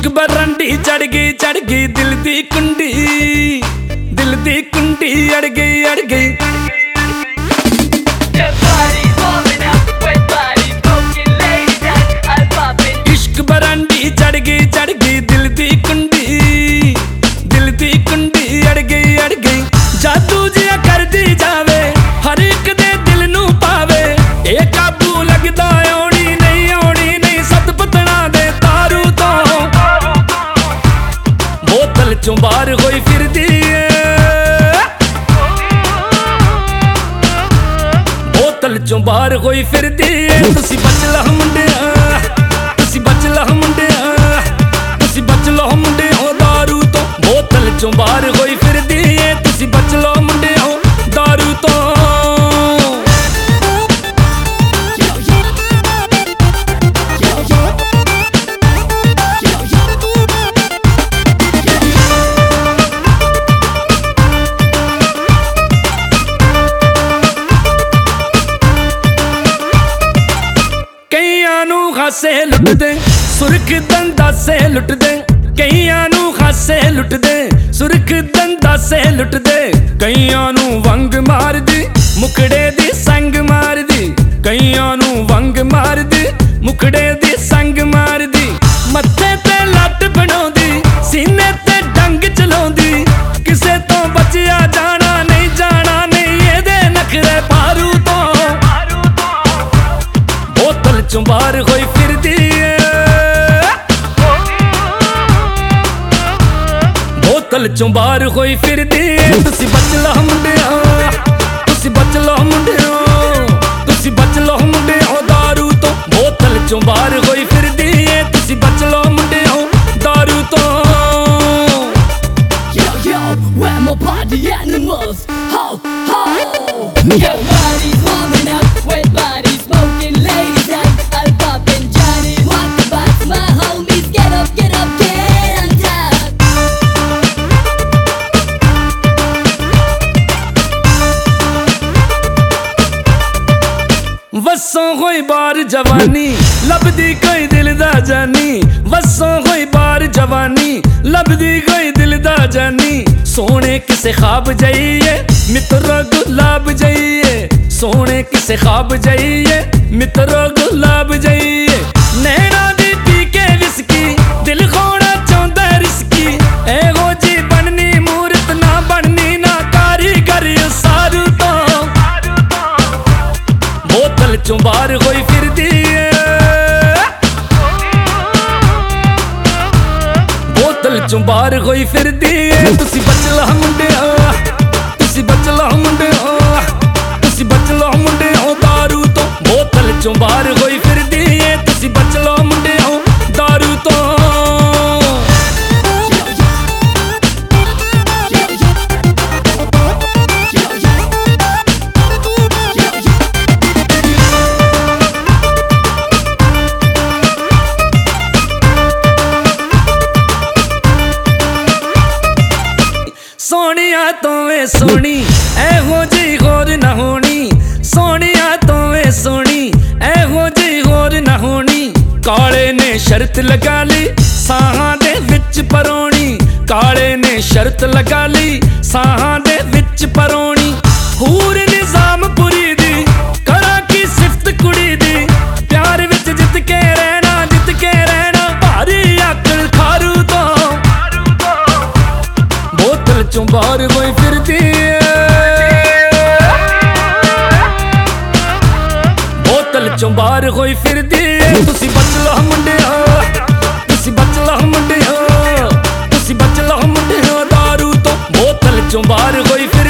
इश्क बरंडी चढ़ गई दिल दी कुंडी अड़ गई इश्क बरंडी चढ़ गई दिल दी कुंडी अड़ गई जादू जिया कर दी जावे हर एक दे दिल नू पावे ए काबू लगदा आउणी नहीं सतपतना दे तारू तो बोतल चों बाहर होई फिरदी बोतल चों बाहर होई फिरदी तुसी बच ला मुंडिया तुसी बच ला मुंडिया तुसी बच लो मुंडिया दारू तो बोतल चों बाहर होई फिरदी तुसी बच लो मुंडिया दारू तो हासे लुट दे सुरख दंदा से लुट दे कईयां नू हासे लुट दे सुरख दंदा से लुट दे कईयां नू वंग मार दी मुखड़े दी संग मार दी कईयां नू वंग मार दी मुखड़े दी संग मार दी मत्थे ते लट बनाउंदी सीने ते डंग चलाउंदी किसे तो बचिया जाना नहीं एदे नखरे पारू तो बोतल चों बाहर होई फिरदी बोतल चों बाहर होई फिरदी तुसी बच लो मुंडिया तुसी बच लो मुंडिया तुसी बच लो मुंडिया दारू तो बोतल चों बाहर होई फिरदी तुसी बच लो मुंडिया दारू तो Yo, where my body animals? Ho, ho. Yo, body's warming up, wet body smoking, ladies like I'm popping Johnny. Walk the box, my homies, get up, get on top. वसों होई बार जवानी लभदी कोई दिल दा जानी वसों होई बार जवानी लभदी कोई दिल दा जानी सोने किसे ख्वाब जाइए मित्रो गुलाब जाइए सोने किसे ख्वाब जाइए मित्रो गुलाब जाइए नैना दी पी के विस्की दिल खोना चाहुंदा रिस्की एहो जी बननी मूरत ना बननी ना कारीगर सारू तो बोतल चों बाहर होई फिरदी बोतल चों बाहर होई फिरदी तुसी बच ला मुंडिया तुसी बच ला मुंडिया तुसी बच लो मुंडिया दारू तो बोतल चों बाहर होई फिरदी तुसी बच लो मुंडिया दारू तो सोनिया तोवे सोनी एहो जी होर ना होनी सोनिया तोवे सोनी एहो जी होर ना होनी काले ने शर्त लगा ली साहां दे विच परोणी काले ने शर्त लगा ली साहां दे विच परोणी हूर निजामपुरी दी करा की सिफत कुड़ी दी प्यार विच जित के रहना भारी अकल खारू तो बोतल चों बाहर होई फिरदी बोतल चों बाहर होई फिरदी तुसी बच लो मुंडिया तुसी बच लो मुंडिया तुसी बच लो मुंडिया दारू तो बोतल चों बाहर होई फिरदी